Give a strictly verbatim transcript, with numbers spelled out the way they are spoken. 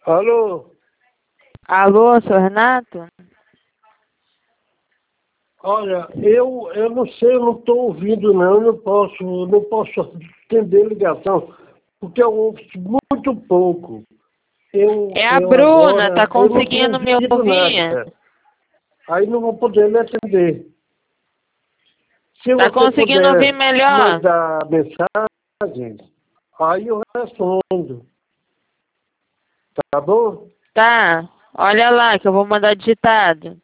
Alô? Alô, seu Renato? Olha, eu, eu não sei, eu não estou ouvindo não, eu não posso, não posso atender ligação, porque eu ouço muito pouco. Eu, É a eu Bruna, tá agora, eu não tenho conseguindo me ouvido ouvir? nada. Aí não vou poder me atender. Se Tá você conseguindo ouvir puder melhor? mandar mensagem, aí eu respondo. Tá bom? Tá, olha lá que eu vou mandar digitado.